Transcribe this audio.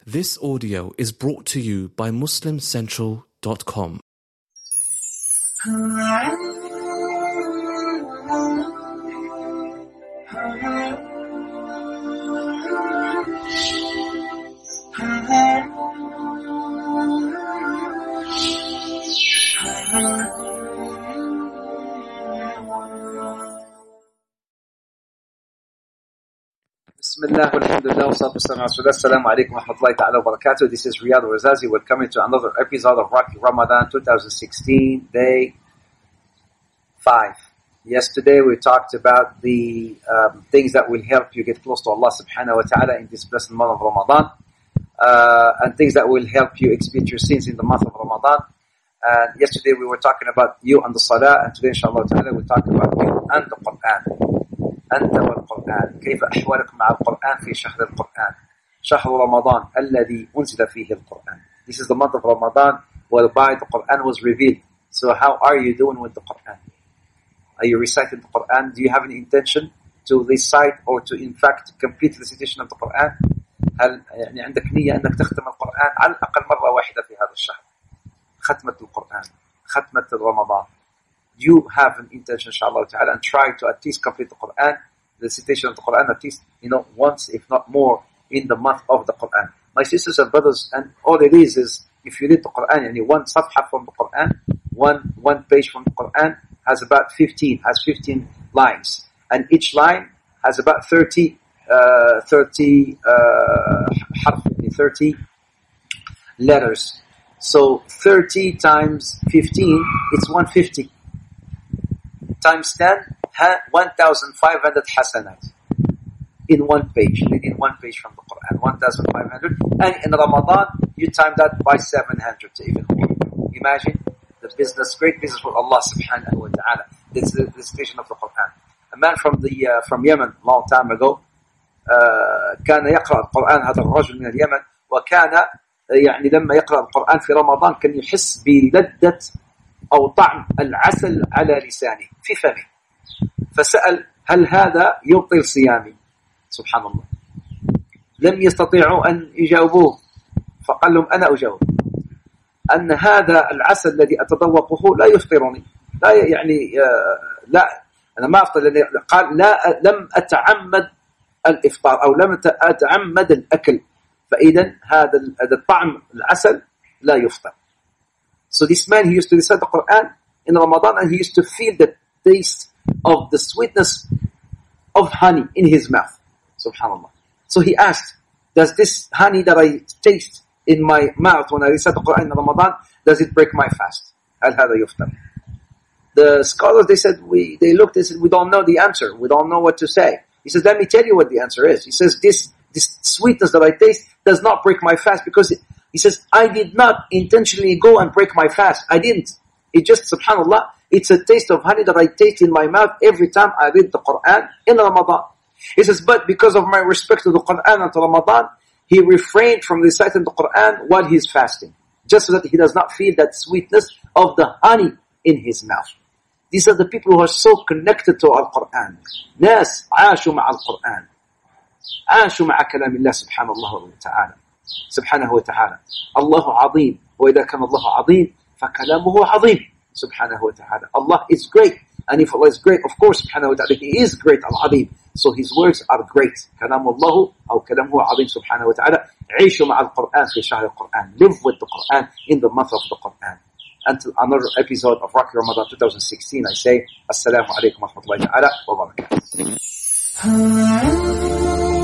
This audio is brought to you by MuslimCentral.com. Bismillah, alhamdulillah, assalamu alaikum wa rahmatullahi ta'ala wa barakatuh. This is Riyad Razazi. Welcome to another episode of Rocky Ramadan 2016, day 5. Yesterday we talked about the things that will help you get close to Allah subhanahu wa ta'ala in this blessed month of Ramadan, and things that will help you expiate your sins in the month of Ramadan. And yesterday we were talking about you and the salah, and today inshallah ta'ala we'll talk about you and the Quran. أنت والقرآن كيف أحوالكم مع القرآن في شهر القرآن شهر رمضان الذي أنزل فيه القرآن. This is the month of Ramadan whereby the Quran was revealed. So how are you doing with the Quran? Are you reciting the Quran? Do you have any intention to recite or to in fact complete the recitation of the Quran? هل يعني عندك نية أنك تختم القرآن على الأقل مرة واحدة في هذا الشهر؟ ختمة القرآن، ختمة رمضان. You have an intention, inshallah ta'ala, and try to at least complete the Quran, the recitation of the Quran, at least, once, if not more, in the month of the Quran. My sisters and brothers, and all it is if you read the Quran, one safha from the Quran, one page from the Quran has 15 lines. And each line has about 30 letters. So 30 times 15, it's 150. Times 10, 1,500 hasanat in one page, reading one page from the Quran, 1,500. And in Ramadan, you time that by 700 to even more. Imagine the great business with Allah subhanahu wa ta'ala. This is the recitation of the Quran. A man from Yemen, a long time ago, كان يقرأ القرآن هذا الرجل من اليمن وكان لما يقرأ القرآن في رمضان كان يحس بلذة أو طعم العسل على لسانه في فمه، فسأل هل هذا يبطل صيامي؟ سبحان الله، لم يستطيعوا أن يجاوبوه، فقال لهم أنا أجاوب أن هذا العسل الذي أتذوقه لا يفطرني، لا أنا ما أفطر، قال لم أتعمد الإفطار أو لم أتعمد الأكل، فإذا هذا الطعم العسل لا يفطر. So this man, he used to recite the Quran in Ramadan and he used to feel the taste of the sweetness of honey in his mouth. Subhanallah. So he asked, does this honey that I taste in my mouth when I recite the Quran in Ramadan, does it break my fast? هل هذا يفطر? The scholars, they said, they looked, they said, we don't know the answer. We don't know what to say. He says, let me tell you what the answer is. He says, this sweetness that I taste does not break my fast because he says, I did not intentionally go and break my fast. I didn't. It just, subhanAllah, it's a taste of honey that I taste in my mouth every time I read the Quran in Ramadan. He says, but because of my respect to the Quran and to Ramadan, he refrained from reciting the Quran while he's fasting, just so that he does not feel that sweetness of the honey in his mouth. These are the people who are so connected to our Quran. ناس عاشوا مع القرآن، عاشوا مع كلام الله سبحانه وتعالى. سبحانه وتعالى الله عظيم وإذا كان الله عظيم فكلامه عظيم سبحانه وتعالى. Allah is great, and if Allah is great, of course سبحانه وتعالى He is great al-Azim, so His words are great. كلام الله أو كلامه عظيم سبحانه وتعالى. عيشوا مع القرآن في شهر القرآن. Live with the Quran in the month of the Quran. Until another episode of Rocky Ramadan 2016, I say Assalamu alaikum wa rahmatullahi ta'ala wa barakatuh.